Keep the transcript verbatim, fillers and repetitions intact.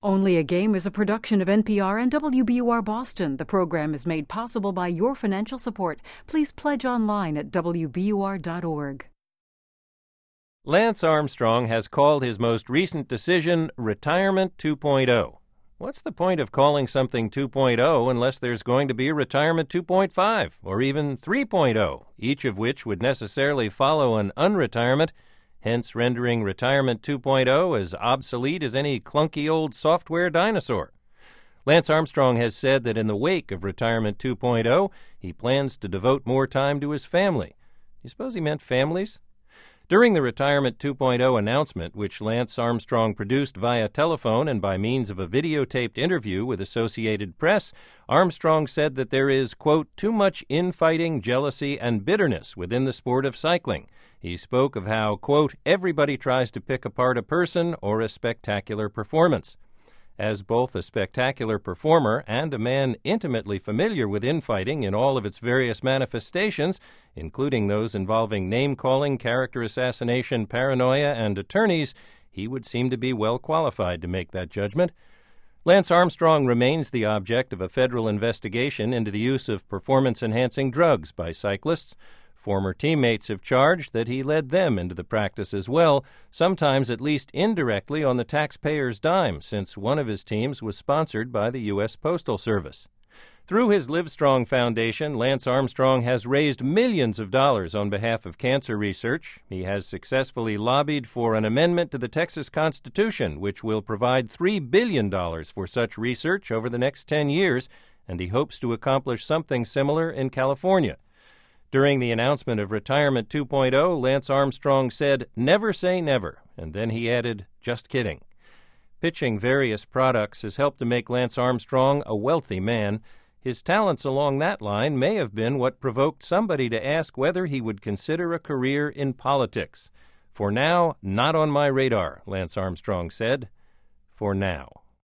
Only a Game is a production of N P R and W B U R Boston. The program is made possible by your financial support. Please pledge online at W B U R dot org. Lance Armstrong has called his most recent decision Retirement two point oh. What's the point of calling something two point oh unless there's going to be a Retirement two point five or even three point oh, each of which would necessarily follow an unretirement, hence rendering Retirement two point oh as obsolete as any clunky old software dinosaur. Lance Armstrong has said that in the wake of Retirement two point oh, he plans to devote more time to his family. Do you suppose he meant families? During the Retirement two point oh announcement, which Lance Armstrong produced via telephone and by means of a videotaped interview with Associated Press, Armstrong said that there is, quote, too much infighting, jealousy, and bitterness within the sport of cycling. He spoke of how, quote, everybody tries to pick apart a person or a spectacular performance. As both a spectacular performer and a man intimately familiar with infighting in all of its various manifestations, including those involving name-calling, character assassination, paranoia, and attorneys, he would seem to be well qualified to make that judgment. Lance Armstrong remains the object of a federal investigation into the use of performance-enhancing drugs by cyclists. Former teammates have charged that he led them into the practice as well, sometimes at least indirectly on the taxpayer's dime, since one of his teams was sponsored by the U S Postal Service. Through his Livestrong Foundation, Lance Armstrong has raised millions of dollars on behalf of cancer research. He has successfully lobbied for an amendment to the Texas Constitution, which will provide three billion dollars for such research over the next ten years, and he hopes to accomplish something similar in California. During the announcement of Retirement two point oh, Lance Armstrong said, never say never, and then he added, just kidding. Pitching various products has helped to make Lance Armstrong a wealthy man. His talents along that line may have been what provoked somebody to ask whether he would consider a career in politics. For now, not on my radar, Lance Armstrong said. For now.